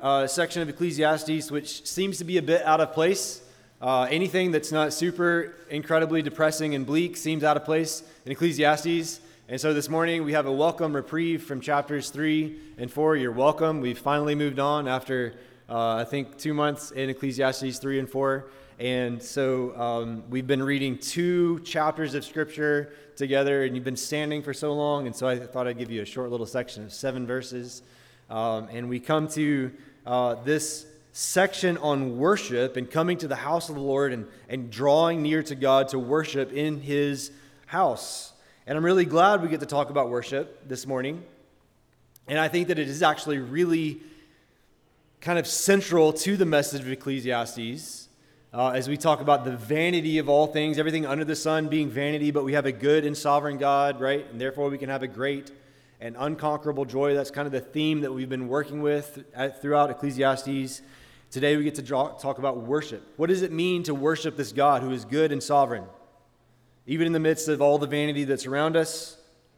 a section of Ecclesiastes which seems to be a bit out of place. Anything that's not super incredibly depressing and bleak seems out of place in Ecclesiastes. And so this morning we have a welcome reprieve from chapters 3 and 4. You're welcome. We've finally moved on after, I think, 2 months in Ecclesiastes 3 and 4. And so we've been reading 2 chapters of Scripture together, and you've been standing for so long. And so I thought I'd give you a short little section of 7 verses. And we come to this section on worship and coming to the house of the Lord and drawing near to God to worship in His house. And I'm really glad we get to talk about worship this morning. And I think that it is actually really kind of central to the message of Ecclesiastes as we talk about the vanity of all things, everything under the sun being vanity, but we have a good and sovereign God, right? And therefore we can have a great and unconquerable joy. That's kind of the theme that we've been working with throughout Ecclesiastes. Today we get to talk about worship. What does it mean to worship this God who is good and sovereign, even in the midst of all the vanity that's around us?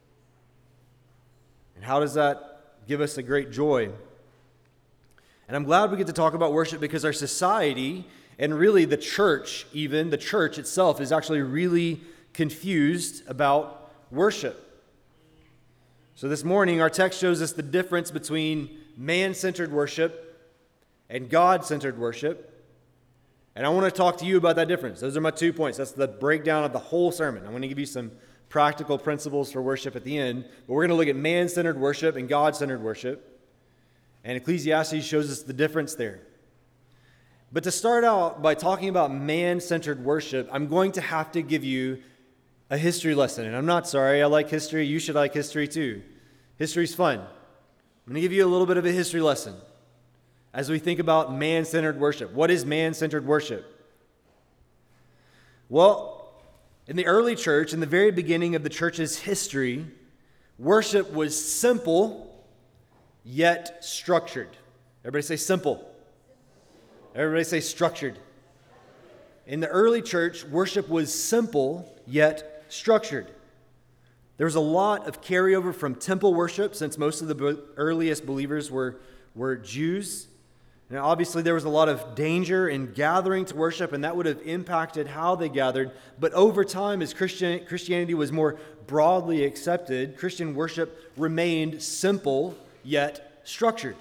And how does that give us a great joy? And I'm glad we get to talk about worship because our society, and really the church, even the church itself, is actually really confused about worship. So this morning, our text shows us the difference between man-centered worship and God-centered worship. And I want to talk to you about that difference. Those are my 2 points. That's the breakdown of the whole sermon. I'm going to give you some practical principles for worship at the end. But we're going to look at man-centered worship and God-centered worship. And Ecclesiastes shows us the difference there. But to start out by talking about man-centered worship, I'm going to have to give you a history lesson. And I'm not sorry. I like history. You should like history too. History's fun. I'm going to give you a little bit of a history lesson as we think about man-centered worship. What is man-centered worship? Well, in the early church, in the very beginning of the church's history, worship was simple yet structured. Everybody say simple. Everybody say structured. In the early church, worship was simple yet structured. There was a lot of carryover from temple worship since most of the earliest believers were Jews. And obviously there was a lot of danger in gathering to worship, and that would have impacted how they gathered. But over time, as Christianity was more broadly accepted, Christian worship remained simple yet structured.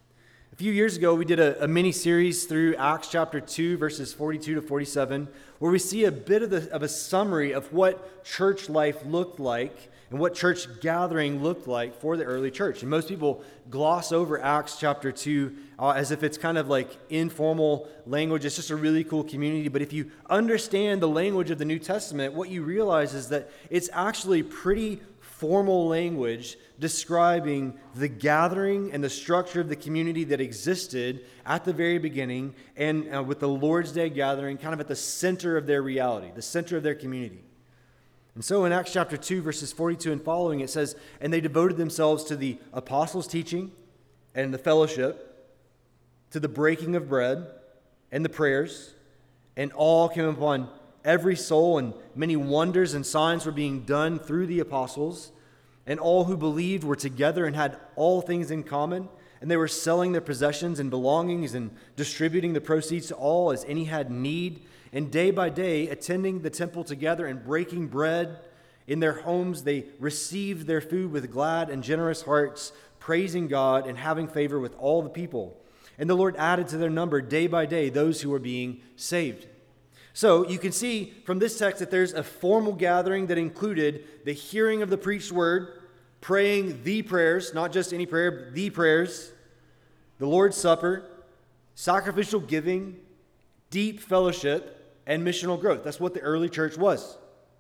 A few years ago, we did a mini-series through Acts chapter 2, verses 42 to 47, where we see a bit of a summary of what church life looked like and what church gathering looked like for the early church. And most people gloss over Acts chapter 2 as if it's kind of like informal language. It's just a really cool community. But if you understand the language of the New Testament, what you realize is that it's actually pretty formal language describing the gathering and the structure of the community that existed at the very beginning, and with the Lord's Day gathering kind of at the center of their reality, the center of their community. And so in Acts chapter 2, verses 42 and following, it says, "And they devoted themselves to the apostles' teaching and the fellowship, to the breaking of bread and the prayers, and all came upon every soul, and many wonders and signs were being done through the apostles. And all who believed were together and had all things in common. And they were selling their possessions and belongings and distributing the proceeds to all as any had need. And day by day, attending the temple together and breaking bread in their homes, they received their food with glad and generous hearts, praising God and having favor with all the people. And the Lord added to their number day by day those who were being saved." So you can see from this text that there's a formal gathering that included the hearing of the preached word, praying the prayers, not just any prayer, but the prayers, the Lord's Supper, sacrificial giving, deep fellowship, and missional growth. That's what the early church was.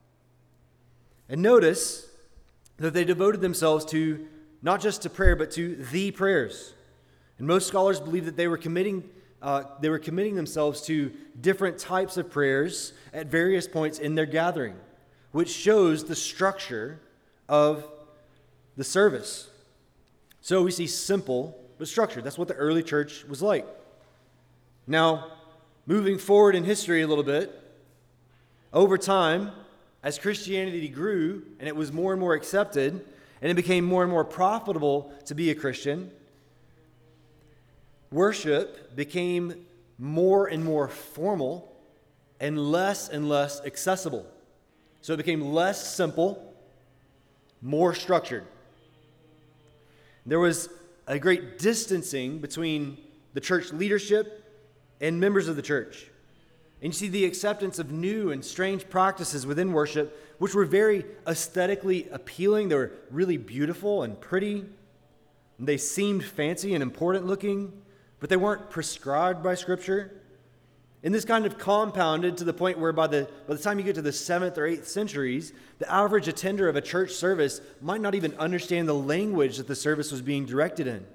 And notice that they devoted themselves to not just to prayer, but to the prayers. And most scholars believe that they were committing themselves to different types of prayers at various points in their gathering, which shows the structure of the service. So we see simple but structured. That's what the early church was like. Now, moving forward in history a little bit, over time, as Christianity grew and it was more and more accepted, and it became more and more profitable to be a Christian, worship became more and more formal and less accessible. So it became less simple, more structured. There was a great distancing between the church leadership and members of the church. And you see the acceptance of new and strange practices within worship, which were very aesthetically appealing. They were really beautiful and pretty. And they seemed fancy and important looking, but they weren't prescribed by Scripture. And this kind of compounded to the point where by the time you get to the 7th or 8th centuries, the average attender of a church service might not even understand the language that the service was being directed in.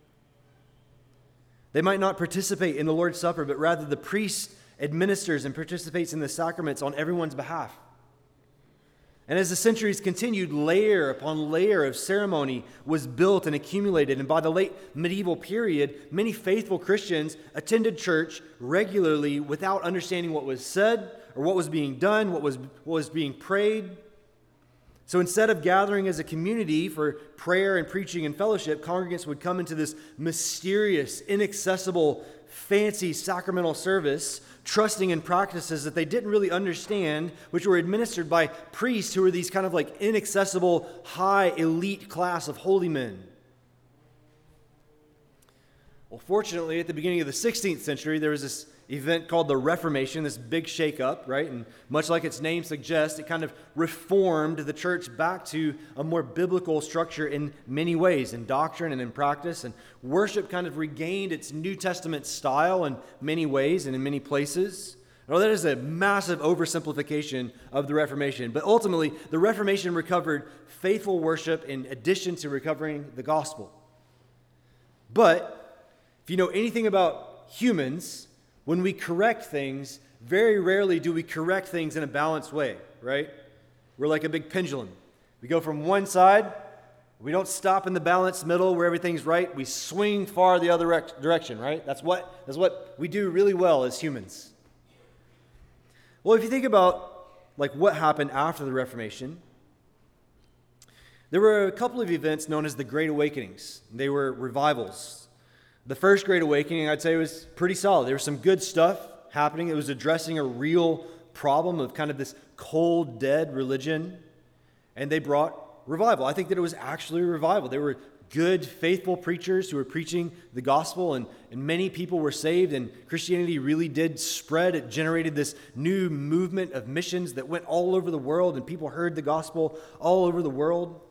They might not participate in the Lord's Supper, but rather the priest administers and participates in the sacraments on everyone's behalf. And as the centuries continued, layer upon layer of ceremony was built and accumulated. And by the late medieval period, many faithful Christians attended church regularly without understanding what was said or what was being done, what was being prayed. So instead of gathering as a community for prayer and preaching and fellowship, congregants would come into this mysterious, inaccessible, fancy sacramental service, trusting in practices that they didn't really understand, which were administered by priests who were these kind of like inaccessible, high elite class of holy men. Well, fortunately, at the beginning of the 16th century, there was this event called the Reformation, this big shakeup, right? And much like its name suggests, it kind of reformed the church back to a more biblical structure in many ways, in doctrine and in practice. And worship kind of regained its New Testament style in many ways and in many places. Now, that is a massive oversimplification of the Reformation. But ultimately, the Reformation recovered faithful worship in addition to recovering the gospel. But if you know anything about humans, when we correct things, very rarely do we correct things in a balanced way, right? We're like a big pendulum. We go from one side, we don't stop in the balanced middle where everything's right. We swing far the other direction, right? That's what we do really well as humans. Well, if you think about like what happened after the Reformation, there were a couple of events known as the Great Awakenings. They were revivals. The first Great Awakening, I'd say, was pretty solid. There was some good stuff happening. It was addressing a real problem of kind of this cold, dead religion, and they brought revival. I think that it was actually a revival. They were good, faithful preachers who were preaching the gospel, and many people were saved, and Christianity really did spread. It generated this new movement of missions that went all over the world, and people heard the gospel all over the world.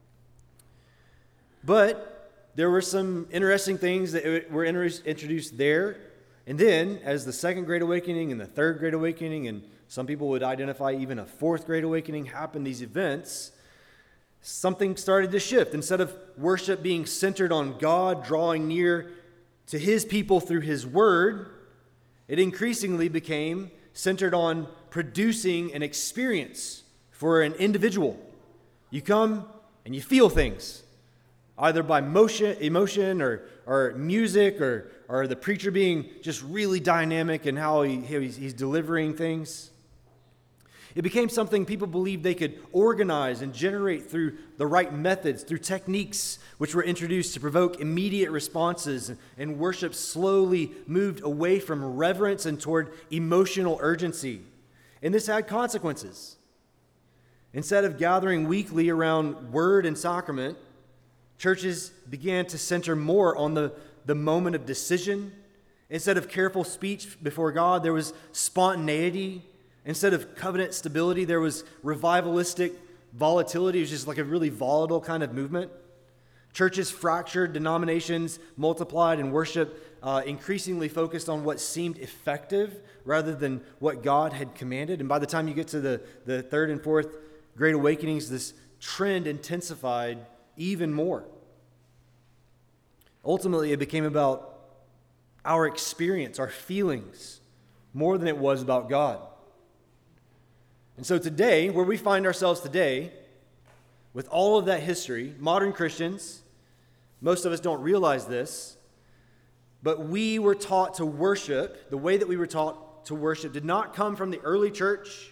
But there were some interesting things that were introduced there. And then, as the Second Great Awakening and the Third Great Awakening, and some people would identify even a Fourth Great Awakening happened, these events, something started to shift. Instead of worship being centered on God, drawing near to His people through His Word, it increasingly became centered on producing an experience for an individual. You come and you feel things, either by emotion or music or the preacher being just really dynamic in how he's delivering things. It became something people believed they could organize and generate through the right methods, through techniques which were introduced to provoke immediate responses, and worship slowly moved away from reverence and toward emotional urgency. And this had consequences. Instead of gathering weekly around word and sacrament, churches began to center more on the moment of decision. Instead of careful speech before God, there was spontaneity. Instead of covenant stability, there was revivalistic volatility. It was just like a really volatile kind of movement. Churches fractured, denominations multiplied, and worship increasingly focused on what seemed effective rather than what God had commanded. And by the time you get to the Third and Fourth Great Awakenings, this trend intensified even more. Ultimately, it became about our experience, our feelings, more than it was about God. And so today, where we find ourselves today, with all of that history, modern Christians, most of us don't realize this, but we were taught to worship. The way that we were taught to worship did not come from the early church.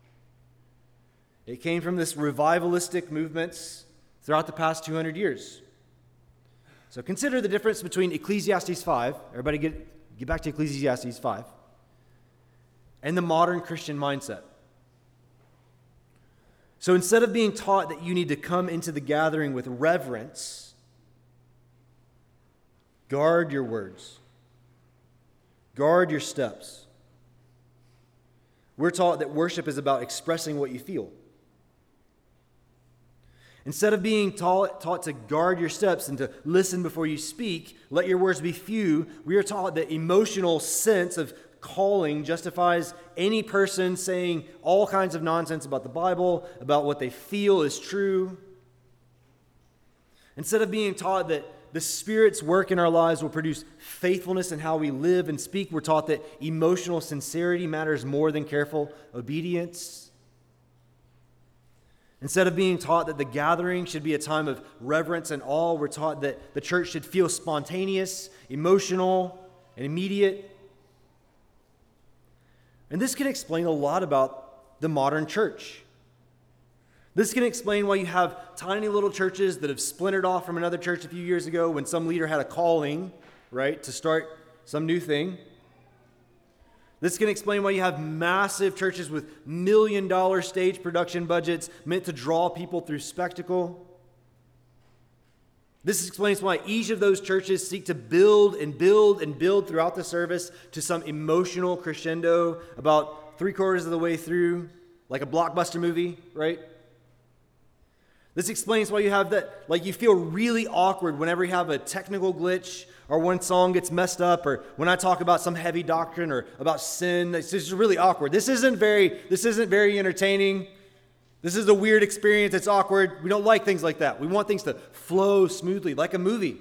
It came from this revivalistic movements throughout the past 200 years. So consider the difference between Ecclesiastes 5, everybody get back to Ecclesiastes 5, and the modern Christian mindset. So instead of being taught that you need to come into the gathering with reverence, guard your words, guard your steps. We're taught that worship is about expressing what you feel. Instead of being taught to guard your steps and to listen before you speak, let your words be few, we are taught that emotional sense of calling justifies any person saying all kinds of nonsense about the Bible, about what they feel is true. Instead of being taught that the Spirit's work in our lives will produce faithfulness in how we live and speak, we're taught that emotional sincerity matters more than careful obedience. Instead of being taught that the gathering should be a time of reverence and awe, we're taught that the church should feel spontaneous, emotional, and immediate. And this can explain a lot about the modern church. This can explain why you have tiny little churches that have splintered off from another church a few years ago when some leader had a calling, right, to start some new thing. This can explain why you have massive churches with million-dollar stage production budgets meant to draw people through spectacle. This explains why each of those churches seek to build and build and build throughout the service to some emotional crescendo about 3/4 of the way through, like a blockbuster movie, right? This explains why you have that, like you feel really awkward whenever you have a technical glitch or when song gets messed up or when I talk about some heavy doctrine or about sin. It's just really awkward. This isn't very entertaining. This is a weird experience. It's awkward. We don't like things like that. We want things to flow smoothly, like a movie.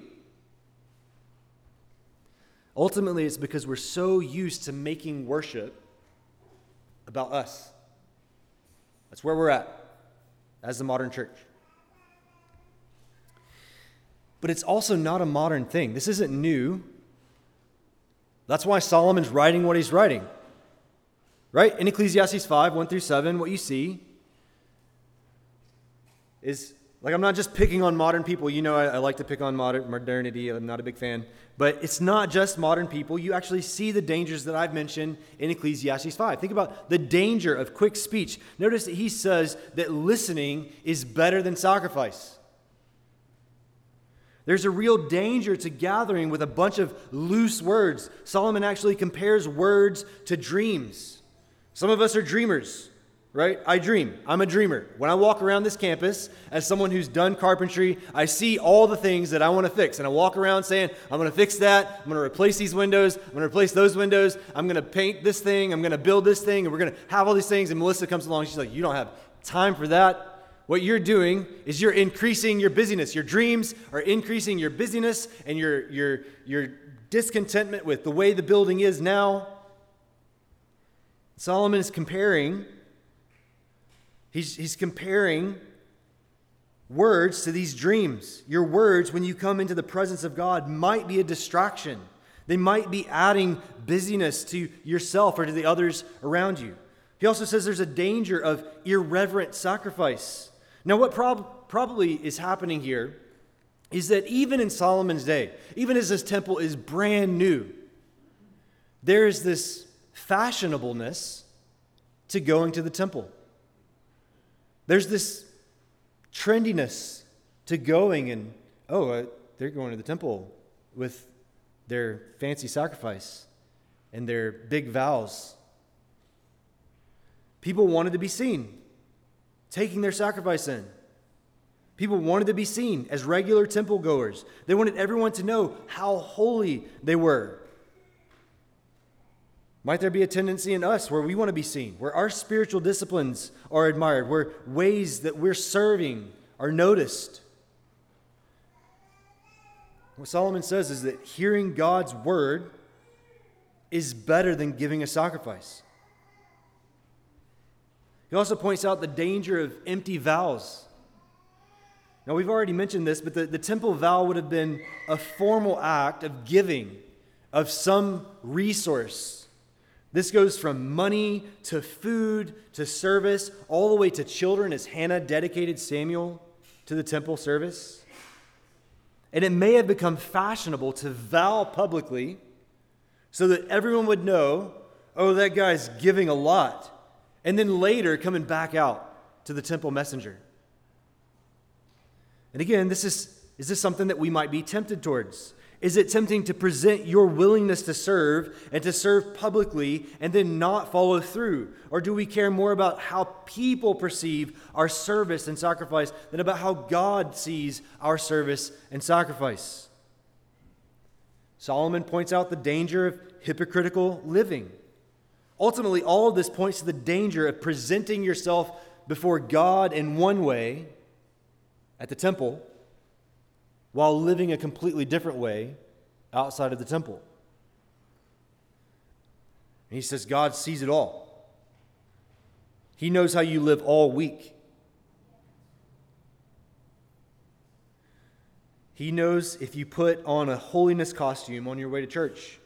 Ultimately, it's because we're so used to making worship about us. That's where we're at as the modern church. But it's also not a modern thing. This isn't new. That's why Solomon's writing what he's writing. Right? In Ecclesiastes 5, 1-7, what you see is, like, I'm not just picking on modern people. You know, I like to pick on modernity. I'm not a big fan. But it's not just modern people. You actually see the dangers that I've mentioned in Ecclesiastes 5. Think about the danger of quick speech. Notice that he says that listening is better than sacrifice. There's a real danger to gathering with a bunch of loose words. Solomon actually compares words to dreams. Some of us are dreamers, right? I dream. I'm a dreamer. When I walk around this campus as someone who's done carpentry, I see all the things that I want to fix. And I walk around saying, I'm going to fix that. I'm going to replace these windows. I'm going to replace those windows. I'm going to paint this thing. I'm going to build this thing. And we're going to have all these things. And Melissa comes along. She's like, you don't have time for that. What you're doing is you're increasing your busyness. Your dreams are increasing your busyness and your discontentment with the way the building is now. Solomon is comparing, he's comparing words to these dreams. Your words, when you come into the presence of God, might be a distraction. They might be adding busyness to yourself or to the others around you. He also says there's a danger of irreverent sacrifice. Now, what probably is happening here is that even in Solomon's day, even as this temple is brand new, there is this fashionableness to going to the temple. There's this trendiness to going and, they're going to the temple with their fancy sacrifice and their big vows. People wanted to be seen taking their sacrifice in. People wanted to be seen as regular temple goers. They wanted everyone to know how holy they were. Might there be a tendency in us where we want to be seen, where our spiritual disciplines are admired, where ways that we're serving are noticed? What Solomon says is that hearing God's word is better than giving a sacrifice. He also points out the danger of empty vows. Now, we've already mentioned this, but the temple vow would have been a formal act of giving of some resource. This goes from money to food to service, all the way to children, as Hannah dedicated Samuel to the temple service. And it may have become fashionable to vow publicly so that everyone would know, oh, that guy's giving a lot. And then later coming back out to the temple messenger. And again, is this something that we might be tempted towards? Is it tempting to present your willingness to serve and to serve publicly and then not follow through? Or do we care more about how people perceive our service and sacrifice than about how God sees our service and sacrifice? Solomon points out the danger of hypocritical living. Ultimately, all of this points to the danger of presenting yourself before God in one way at the temple while living a completely different way outside of the temple. And he says God sees it all. He knows how you live all week. He knows if you put on a holiness costume on your way to church.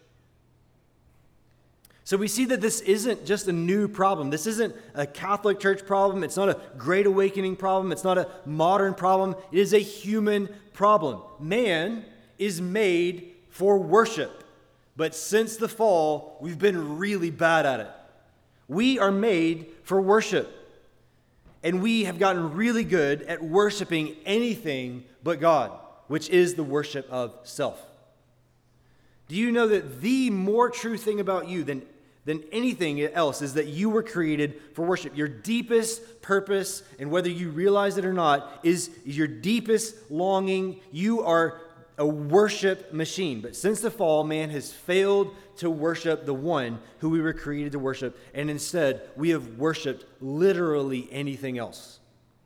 So we see that this isn't just a new problem. This isn't a Catholic Church problem. It's not a Great Awakening problem. It's not a modern problem. It is a human problem. Man is made for worship. But since the fall, we've been really bad at it. We are made for worship. And we have gotten really good at worshiping anything but God, which is the worship of self. Do you know that the more true thing about you than anything else is that you were created for worship? Your deepest purpose, and whether you realize it or not, is your deepest longing. You are a worship machine. But since the fall, man has failed to worship the one who we were created to worship, and instead we have worshiped literally anything else.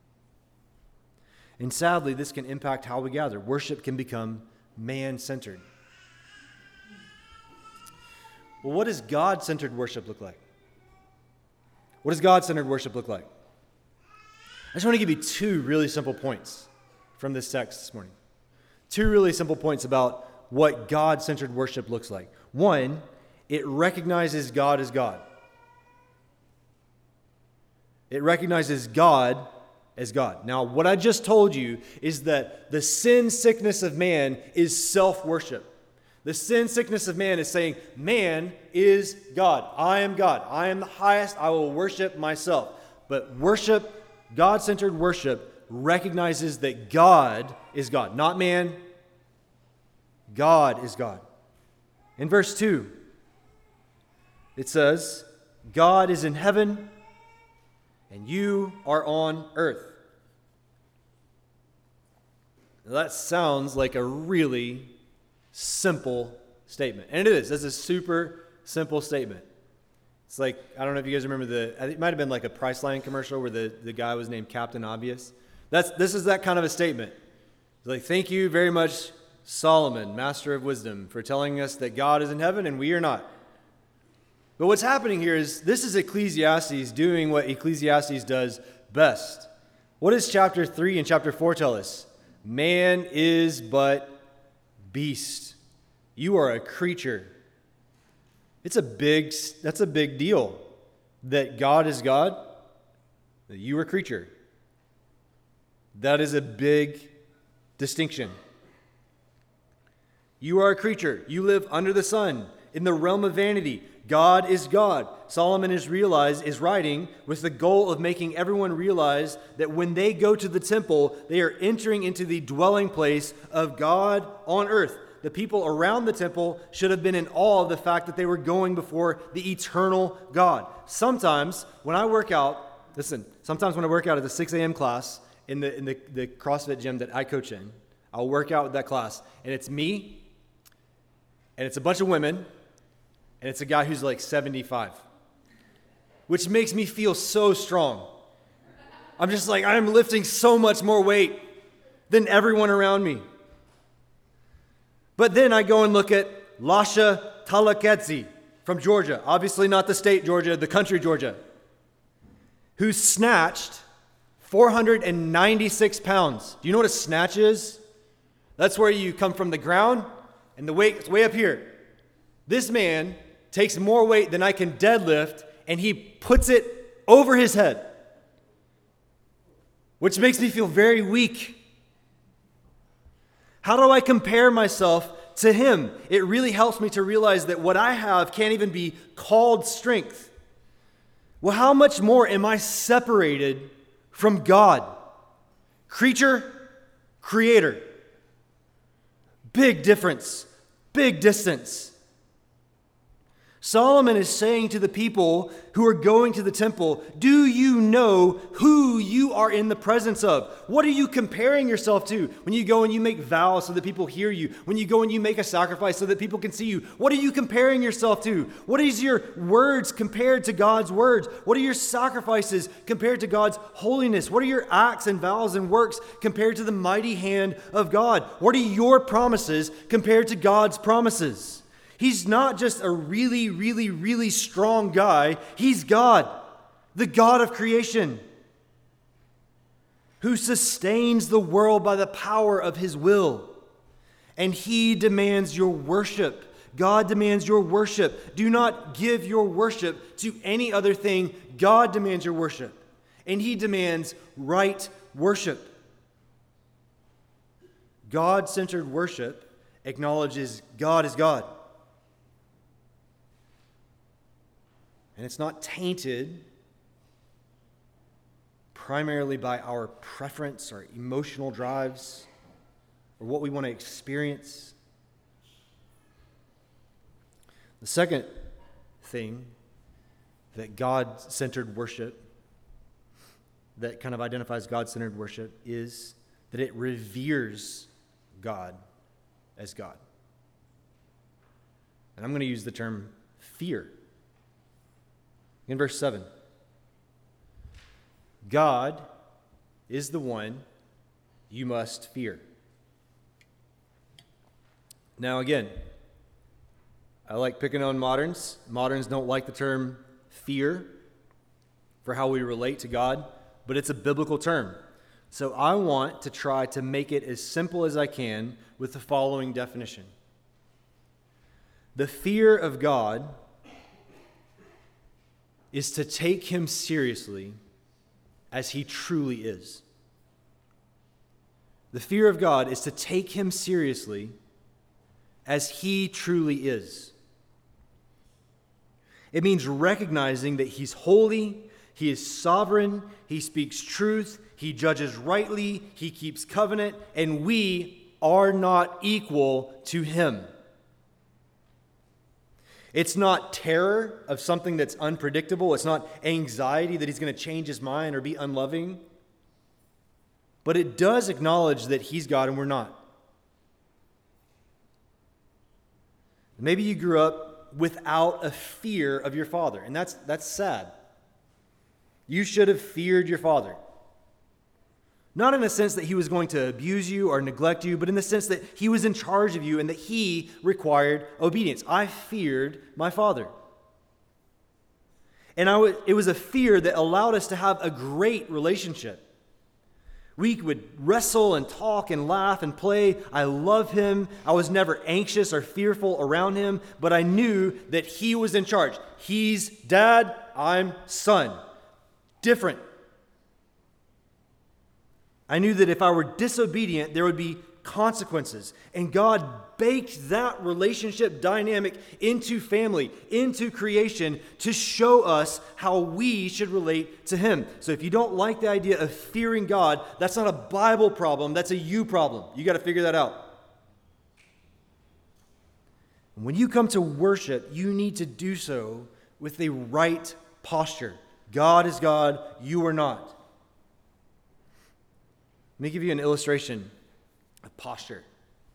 And sadly, this can impact how we gather. Worship can become man-centered. Well, what does God-centered worship look like? What does God-centered worship look like? I just want to give you two really simple points from this text this morning. Two really simple points about what God-centered worship looks like. One, it recognizes God as God. It recognizes God as God. Now, what I just told you is that the sin sickness of man is self-worship. The sin sickness of man is saying, man is God. I am God. I am the highest. I will worship myself. But worship, God-centered worship, recognizes that God is God, not man. God is God. In verse 2, it says, God is in heaven and you are on earth. Now, that sounds like a really simple statement. And it is. That's a super simple statement. It's like, I don't know if you guys remember it might have been like a Priceline commercial where the guy was named Captain Obvious. This is that kind of a statement. It's like, thank you very much, Solomon, master of wisdom, for telling us that God is in heaven and we are not. But what's happening here is this is Ecclesiastes doing what Ecclesiastes does best. What does chapter 3 and chapter 4 tell us? Man is but beast. You are a creature. That's a big deal. That God is God, that you are a creature. That is a big distinction. You are a creature. You live under the sun, in the realm of vanity. God is God. Solomon is writing with the goal of making everyone realize that when they go to the temple, they are entering into the dwelling place of God on earth. The people around the temple should have been in awe of the fact that they were going before the eternal God. Sometimes when I work out at the 6 a.m. class in the CrossFit gym that I coach in, I'll work out with that class, and it's me, and it's a bunch of women, and it's a guy who's like 75, which makes me feel so strong. I'm just like, I'm lifting so much more weight than everyone around me. But then I go and look at Lasha Talakadze from Georgia, obviously not the state Georgia, the country Georgia, who snatched 496 pounds. Do you know what a snatch is? That's where you come from the ground and the weight is way up here. This man takes more weight than I can deadlift, and he puts it over his head, which makes me feel very weak. How do I compare myself to him? It really helps me to realize that what I have can't even be called strength. Well, how much more am I separated from God? Creature, creator. Big difference, big distance. Solomon is saying to the people who are going to the temple, do you know who you are in the presence of? What are you comparing yourself to when you go and you make vows so that people hear you? When you go and you make a sacrifice so that people can see you? What are you comparing yourself to? What is your words compared to God's words? What are your sacrifices compared to God's holiness? What are your acts and vows and works compared to the mighty hand of God? What are your promises compared to God's promises? He's not just a really, really, really strong guy. He's God, the God of creation, who sustains the world by the power of his will. And he demands your worship. God demands your worship. Do not give your worship to any other thing. God demands your worship. And he demands right worship. God-centered worship acknowledges God is God. And it's not tainted primarily by our preference or emotional drives or what we want to experience. The second thing that God-centered worship, that kind of identifies God-centered worship, is that it reveres God as God. And I'm going to use the term fear. In verse 7, God is the one you must fear. Now again, I like picking on moderns. Moderns don't like the term fear for how we relate to God, but it's a biblical term. So I want to try to make it as simple as I can with the following definition. The fear of God is to take him seriously as he truly is. The fear of God is to take him seriously as he truly is. It means recognizing that he's holy, he is sovereign, he speaks truth, he judges rightly, he keeps covenant, and we are not equal to him. It's not terror of something that's unpredictable. It's not anxiety that he's going to change his mind or be unloving. But it does acknowledge that he's God and we're not. Maybe you grew up without a fear of your father, and that's sad. You should have feared your father. Not in the sense that he was going to abuse you or neglect you, but in the sense that he was in charge of you and that he required obedience. I feared my father. And it was a fear that allowed us to have a great relationship. We would wrestle and talk and laugh and play. I love him. I was never anxious or fearful around him, but I knew that he was in charge. He's dad, I'm son. Different. I knew that if I were disobedient, there would be consequences. And God baked that relationship dynamic into family, into creation, to show us how we should relate to him. So if you don't like the idea of fearing God, that's not a Bible problem, that's a you problem. You got to figure that out. When you come to worship, you need to do so with the right posture. God is God, you are not. Let me give you an illustration of posture.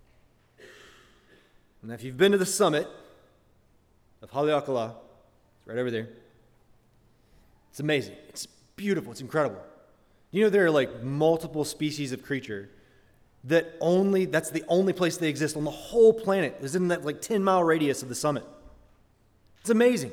And if you've been to the summit of Haleakala, it's right over there. It's amazing. It's beautiful. It's incredible. You know there are like multiple species of creature that's the only place they exist on the whole planet. Is in that like 10-mile radius of the summit. It's amazing.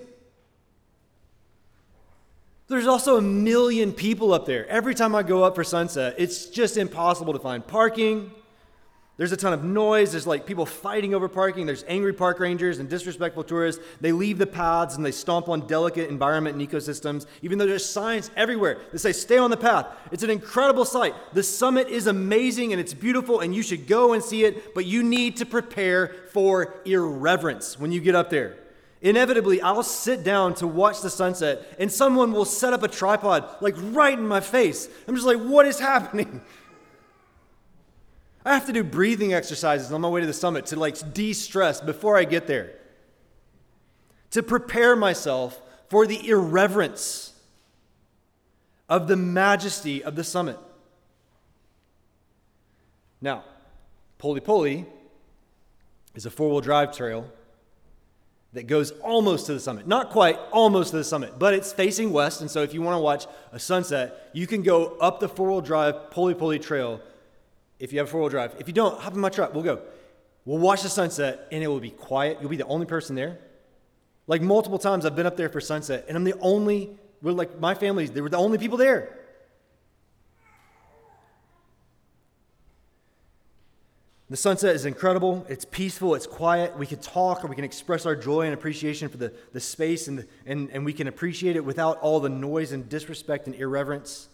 There's also 1 million people up there. Every time I go up for sunset, it's just impossible to find parking. There's a ton of noise. There's like people fighting over parking. There's angry park rangers and disrespectful tourists. They leave the paths and they stomp on delicate environment and ecosystems, even though there's signs everywhere that say, stay on the path. It's an incredible sight. The summit is amazing and it's beautiful and you should go and see it, but you need to prepare for irreverence when you get up there. Inevitably, I'll sit down to watch the sunset and someone will set up a tripod like right in my face. I'm just like, what is happening? I have to do breathing exercises on my way to the summit to like de-stress before I get there, to prepare myself for the irreverence of the majesty of the summit. Now, Poli Poli is a four-wheel drive trail that goes almost to the summit. Not quite almost to the summit, but it's facing west, and so if you want to watch a sunset, you can go up the four-wheel drive Poli Poli trail if you have a four-wheel drive. If you don't, hop in my truck. We'll go. We'll watch the sunset, and it will be quiet. You'll be the only person there. Like multiple times I've been up there for sunset, and we're like my family, they were the only people there. The sunset is incredible. It's peaceful. It's quiet. We can talk, or we can express our joy and appreciation for the space, and we can appreciate it without all the noise and disrespect and irreverence.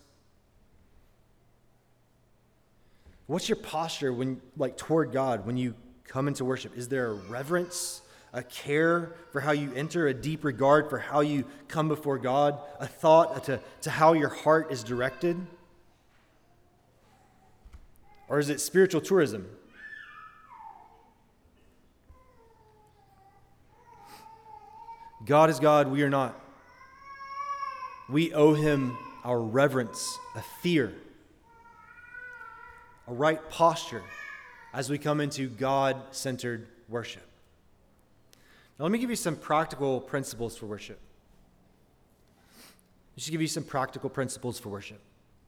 What's your posture toward God when you come into worship? Is there a reverence, a care for how you enter, a deep regard for how you come before God, a thought to how your heart is directed? Or is it spiritual tourism? God is God, we are not. We owe him our reverence, a fear, a right posture as we come into God-centered worship. Now, let me give you some practical principles for worship. Just give you some practical principles for worship.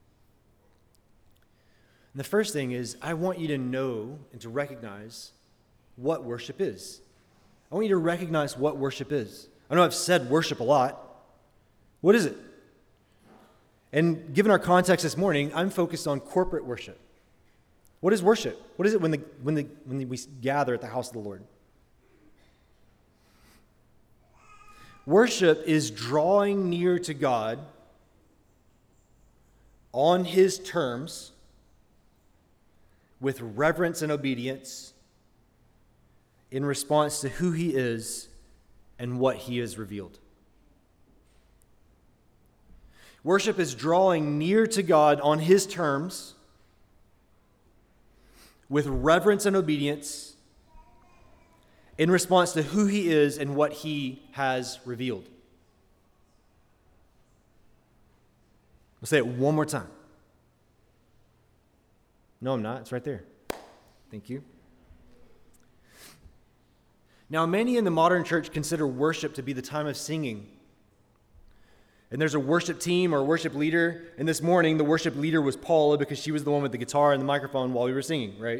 And the first thing is, I want you to know and to recognize what worship is. I want you to recognize what worship is. I know I've said worship a lot. What is it? And given our context this morning, I'm focused on corporate worship. What is worship? What is it when we gather at the house of the Lord? Worship is drawing near to God on his terms with reverence and obedience in response to who he is and what he has revealed. Worship is drawing near to God on his terms with reverence and obedience in response to who he is and what he has revealed. I'll say it one more time. No, I'm not. It's right there. Thank you. Now, many in the modern church consider worship to be the time of singing. And there's a worship team or a worship leader. And this morning, the worship leader was Paula because she was the one with the guitar and the microphone while we were singing, right?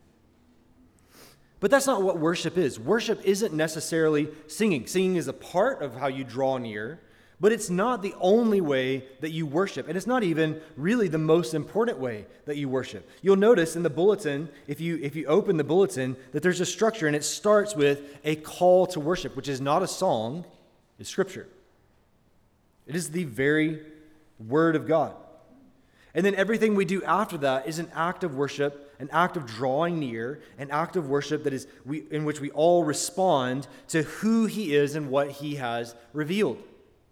But that's not what worship is. Worship isn't necessarily singing. Singing is a part of how you draw near, but it's not the only way that you worship. And it's not even really the most important way that you worship. You'll notice in the bulletin, if you open the bulletin, that there's a structure, and it starts with a call to worship, which is not a song, it's Scripture. It is the very Word of God. And then everything we do after that is an act of worship, an act of drawing near, an act of worship that is in which we all respond to who he is and what he has revealed.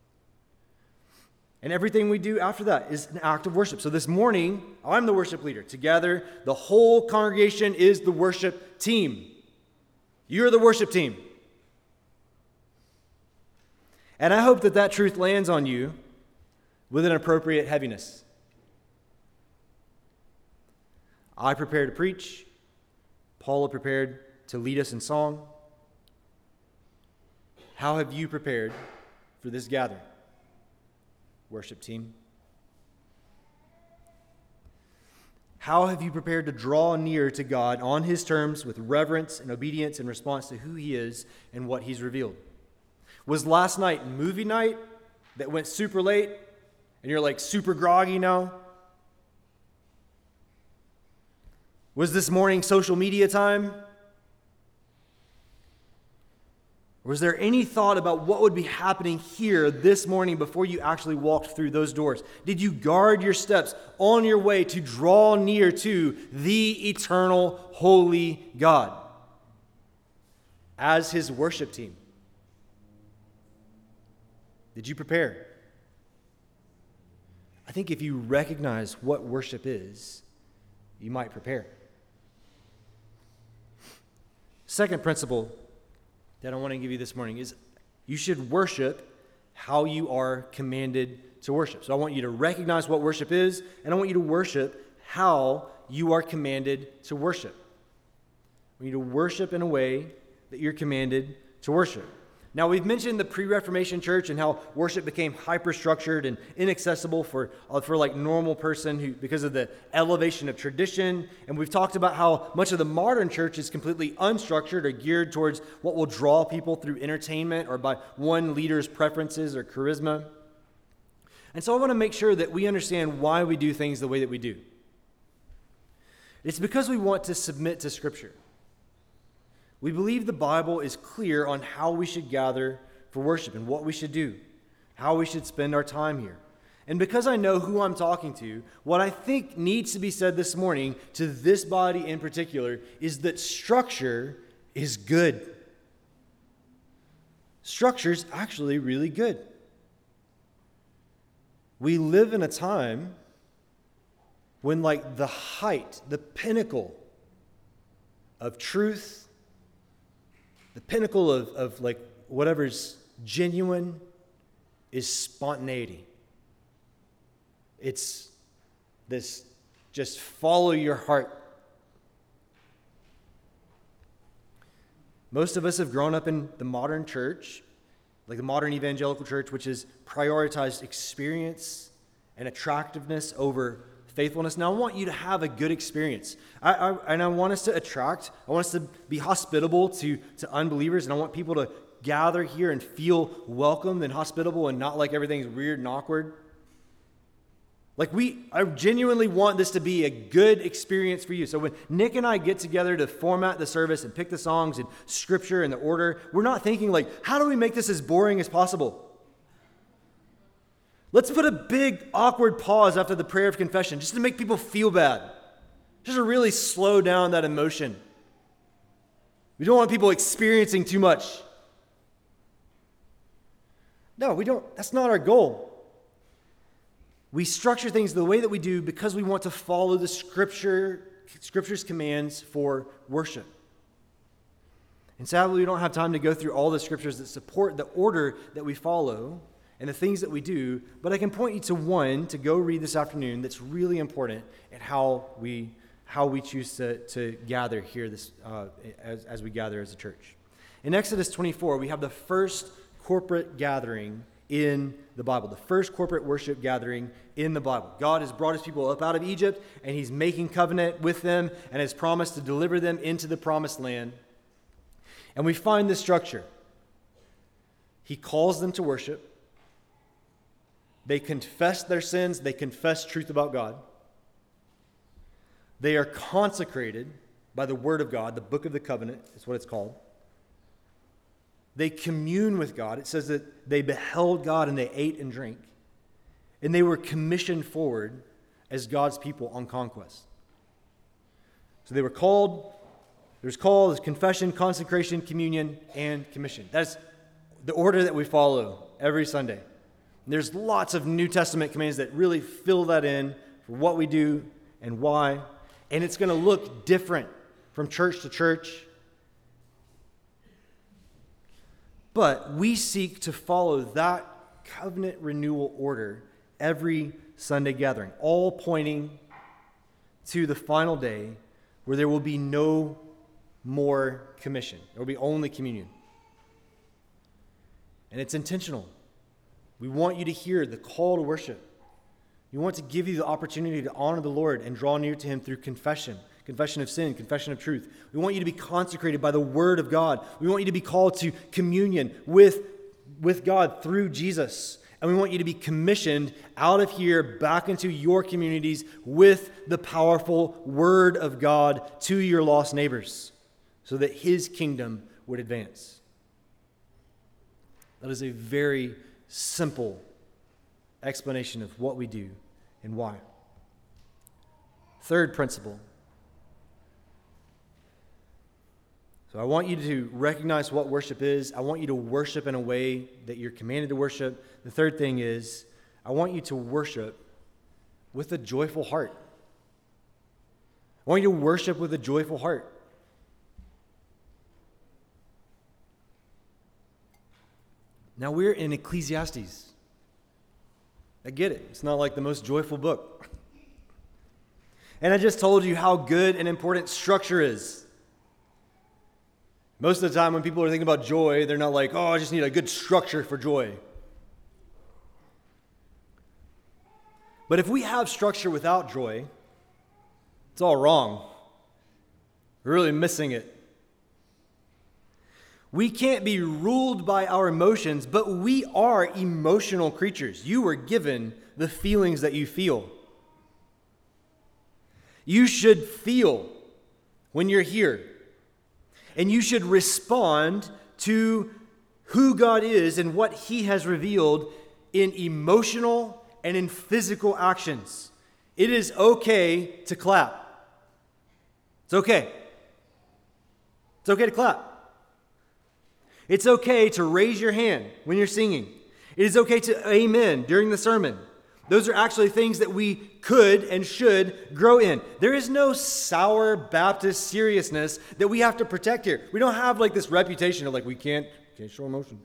And everything we do after that is an act of worship. So this morning, I'm the worship leader. Together, the whole congregation is the worship team. You're the worship team. And I hope that truth lands on you with an appropriate heaviness. I prepared to preach. Paula prepared to lead us in song. How have you prepared for this gathering, worship team? How have you prepared to draw near to God on his terms with reverence and obedience in response to who he is and what he's revealed? Was last night movie night that went super late and you're like super groggy now? Was this morning social media time? Was there any thought about what would be happening here this morning before you actually walked through those doors? Did you guard your steps on your way to draw near to the eternal, holy God as his worship team? Did you prepare? I think if you recognize what worship is, you might prepare. Second principle that I want to give you this morning is you should worship how you are commanded to worship. So I want you to recognize what worship is, and I want you to worship how you are commanded to worship. I want you to worship in a way that you're commanded to worship. Now, we've mentioned the pre-Reformation church and how worship became hyper-structured and inaccessible for like normal person who, because of the elevation of tradition. And we've talked about how much of the modern church is completely unstructured or geared towards what will draw people through entertainment or by one leader's preferences or charisma. And so I want to make sure that we understand why we do things the way that we do. It's because we want to submit to Scripture. We believe the Bible is clear on how we should gather for worship and what we should do, how we should spend our time here. And because I know who I'm talking to, what I think needs to be said this morning to this body in particular is that structure is good. Structure is actually really good. We live in a time when like the height, the pinnacle of truth, the pinnacle of like whatever's genuine is spontaneity. It's this just follow your heart. Most of us have grown up in the modern church, like the modern evangelical church, which has prioritized experience and attractiveness over faithfulness. Now, I want you to have a good experience. I want us to attract, I want us to be hospitable to unbelievers, and I want people to gather here and feel welcomed and hospitable and not like everything's weird and awkward. I genuinely want this to be a good experience for you. So when Nick and I get together to format the service and pick the songs and scripture and the order, we're not thinking like, how do we make this as boring as possible? Let's put a big, awkward pause after the prayer of confession just to make people feel bad. Just to really slow down that emotion. We don't want people experiencing too much. No, we don't. That's not our goal. We structure things the way that we do because we want to follow the Scripture's commands for worship. And sadly, we don't have time to go through all the scriptures that support the order that we follow and the things that we do, but I can point you to one to go read this afternoon that's really important in how we choose to gather here as we gather as a church. In Exodus 24, we have the first corporate gathering in the Bible, the first corporate worship gathering in the Bible. God has brought his people up out of Egypt, and he's making covenant with them and has promised to deliver them into the promised land. And we find this structure. He calls them to worship. They confess their sins. They confess truth about God. They are consecrated by the Word of God. The Book of the Covenant is what it's called. They commune with God. It says that they beheld God and they ate and drank. And they were commissioned forward as God's people on conquest. So they were called. There's call, there's confession, consecration, communion, and commission. That's the order that we follow every Sunday. There's lots of New Testament commands that really fill that in for what we do and why. And it's going to look different from church to church. But we seek to follow that covenant renewal order every Sunday gathering, all pointing to the final day where there will be no more commission. There will be only communion. And it's intentional. We want you to hear the call to worship. We want to give you the opportunity to honor the Lord and draw near to him through confession of sin, confession of truth. We want you to be consecrated by the Word of God. We want you to be called to communion with God through Jesus. And we want you to be commissioned out of here back into your communities with the powerful word of God to your lost neighbors so that his kingdom would advance. That is a very simple explanation of what we do and why. Third principle. So I want you to recognize what worship is. I want you to worship in a way that you're commanded to worship. The third thing is, I want you to worship with a joyful heart. I want you to worship with a joyful heart. Now we're in Ecclesiastes. I get it. It's not like the most joyful book. And I just told you how good and important structure is. Most of the time when people are thinking about joy, they're not like, oh, I just need a good structure for joy. But if we have structure without joy, it's all wrong. We're really missing it. We can't be ruled by our emotions, but we are emotional creatures. You were given the feelings that you feel. You should feel when you're here. And you should respond to who God is and what he has revealed in emotional and in physical actions. It is okay to clap. It's okay. It's okay to clap. It's okay to raise your hand when you're singing. It is okay to amen during the sermon. Those are actually things that we could and should grow in. There is no sour Baptist seriousness that we have to protect here. We don't have like this reputation of like we can't show emotion.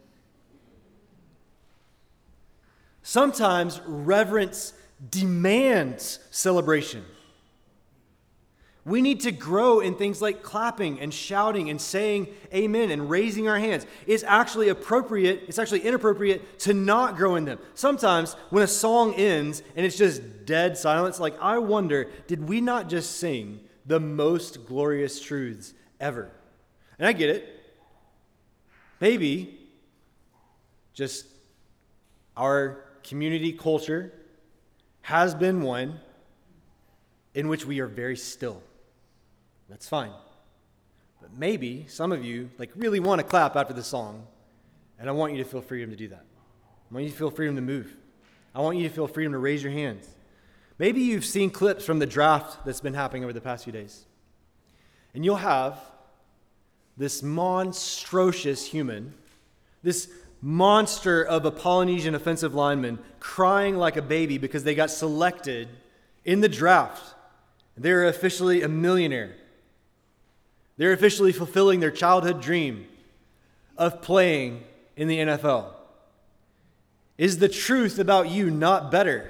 Sometimes reverence demands celebration. We need to grow in things like clapping and shouting and saying amen and raising our hands. It's actually inappropriate to not grow in them. Sometimes when a song ends and it's just dead silence, like I wonder, did we not just sing the most glorious truths ever? And I get it. Maybe just our community culture has been one in which we are very still. That's fine. But maybe some of you really want to clap after the song, and I want you to feel freedom to do that. I want you to feel freedom to move. I want you to feel freedom to raise your hands. Maybe you've seen clips from the draft that's been happening over the past few days. And you'll have this monstrous human, this monster of a Polynesian offensive lineman crying like a baby because they got selected in the draft. They're officially a millionaire. They're officially fulfilling their childhood dream of playing in the NFL. Is the truth about you not better?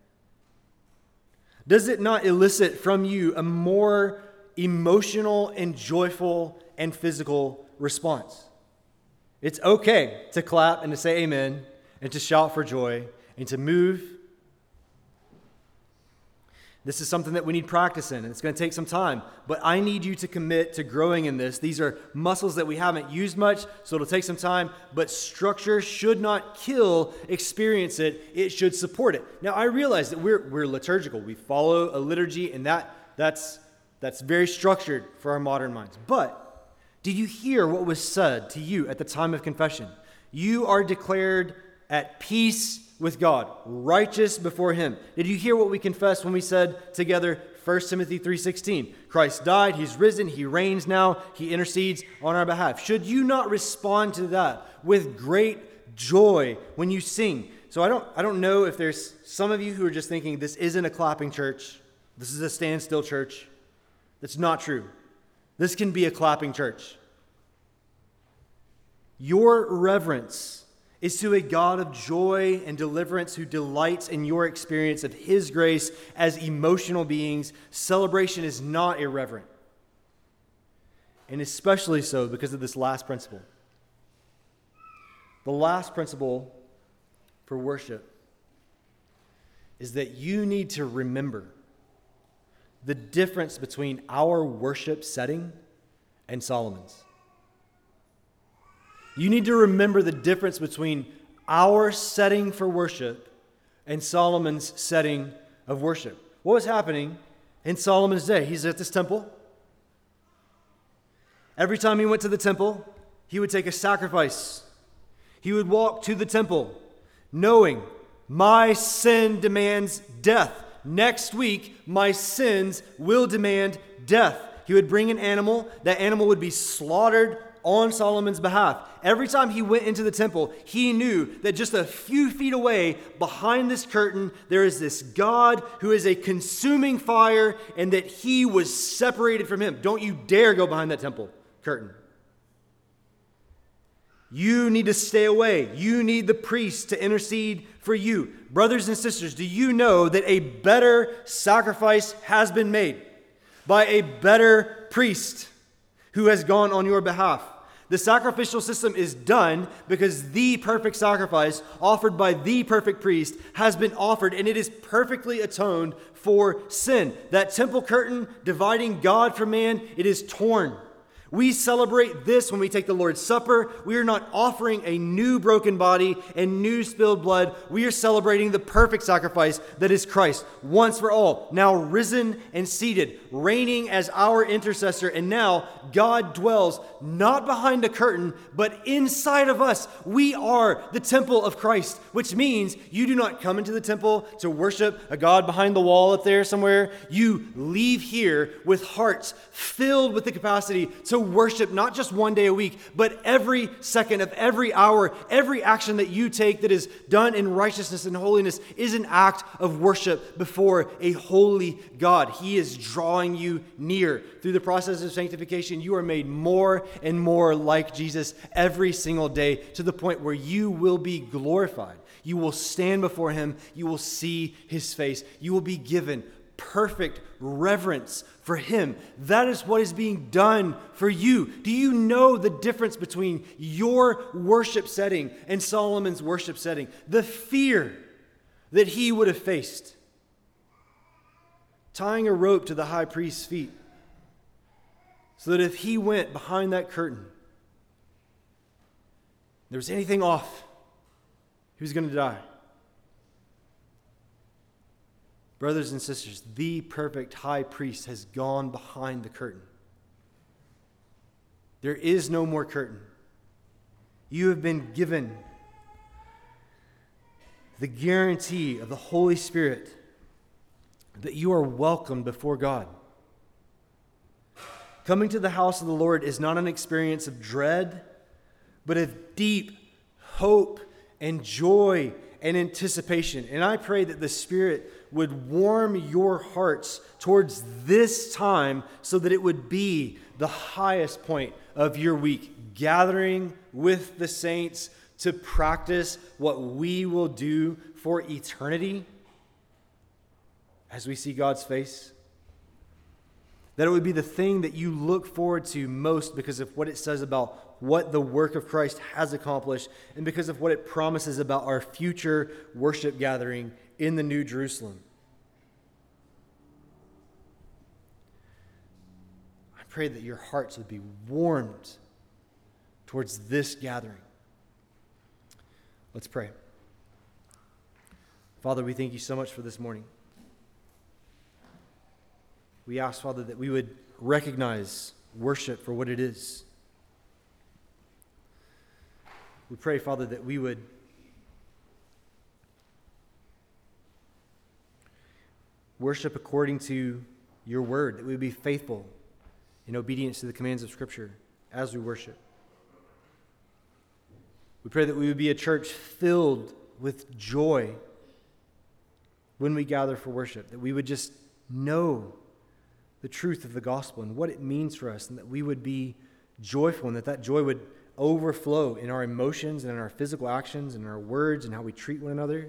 Does it not elicit from you a more emotional and joyful and physical response? It's okay to clap and to say amen and to shout for joy and to move. This is something that we need practice in, and it's going to take some time. But I need you to commit to growing in this. These are muscles that we haven't used much, so it'll take some time. But structure should not kill experience it. It should support it. Now, I realize that we're liturgical. We follow a liturgy, and that's very structured for our modern minds. But did you hear what was said to you at the time of confession? You are declared at peace with God, righteous before him. Did you hear what we confessed when we said together 1 Timothy 3:16? Christ died, he's risen, he reigns now, he intercedes on our behalf. Should you not respond to that with great joy when you sing? So I don't know if there's some of you who are just thinking this isn't a clapping church, this is a standstill church. That's not true. This can be a clapping church. Your reverence is to a God of joy and deliverance who delights in your experience of his grace as emotional beings. Celebration is not irreverent. And especially so because of this last principle. The last principle for worship is that you need to remember the difference between our worship setting and Solomon's. You need to remember the difference between our setting for worship and Solomon's setting of worship. What was happening in Solomon's day? He's at this temple. Every time he went to the temple, he would take a sacrifice. He would walk to the temple knowing, my sin demands death. Next week, my sins will demand death. He would bring an animal. That animal would be slaughtered on Solomon's behalf. Every time he went into the temple, he knew that just a few feet away, behind this curtain, there is this God who is a consuming fire, and that he was separated from him. Don't you dare go behind that temple curtain. You need to stay away. You need the priest to intercede for you. Brothers and sisters, do you know that a better sacrifice has been made by a better priest who has gone on your behalf? The sacrificial system is done because the perfect sacrifice offered by the perfect priest has been offered, and it is perfectly atoned for sin. That temple curtain dividing God from man, it is torn. We celebrate this when we take the Lord's Supper. We are not offering a new broken body and new spilled blood. We are celebrating the perfect sacrifice that is Christ, once for all, now risen and seated, reigning as our intercessor. And now God dwells not behind a curtain, but inside of us. We are the temple of Christ, which means you do not come into the temple to worship a God behind the wall up there somewhere. You leave here with hearts filled with the capacity to worship not just one day a week, but every second of every hour. Every action that you take that is done in righteousness and holiness is an act of worship before a holy God. He is drawing you near. Through the process of sanctification, you are made more and more like Jesus every single day, to the point where you will be glorified. You will stand before him. You will see his face. You will be given perfect reverence for him. That is what is being done for you. Do you know the difference between your worship setting and Solomon's worship setting? The fear that he would have faced tying a rope to the high priest's feet, so that if he went behind that curtain, there was anything off, he was going to die. Brothers and sisters, the perfect high priest has gone behind the curtain. There is no more curtain. You have been given the guarantee of the Holy Spirit that you are welcomed before God. Coming to the house of the Lord is not an experience of dread, but of deep hope and joy and anticipation. And I pray that the Spirit would warm your hearts towards this time, so that it would be the highest point of your week, gathering with the saints to practice what we will do for eternity as we see God's face. That it would be the thing that you look forward to most because of what it says about what the work of Christ has accomplished, and because of what it promises about our future worship gathering in the New Jerusalem. I pray that your hearts would be warmed towards this gathering. Let's pray. Father, we thank you so much for this morning. We ask, Father, that we would recognize worship for what it is. We pray, Father, that we would worship according to your word, that we would be faithful in obedience to the commands of Scripture as we worship. We pray that we would be a church filled with joy when we gather for worship, that we would just know the truth of the gospel and what it means for us, and that we would be joyful, and that joy would overflow in our emotions and in our physical actions and in our words and how we treat one another.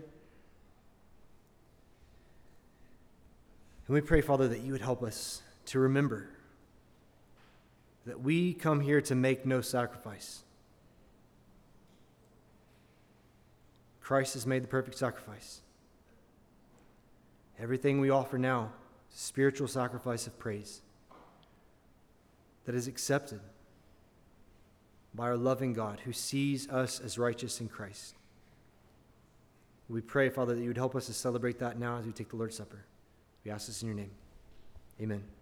And we pray, Father, that you would help us to remember that we come here to make no sacrifice. Christ has made the perfect sacrifice. Everything we offer now is a spiritual sacrifice of praise that is accepted by our loving God, who sees us as righteous in Christ. We pray, Father, that you would help us to celebrate that now as we take the Lord's Supper. We ask this in your name. Amen.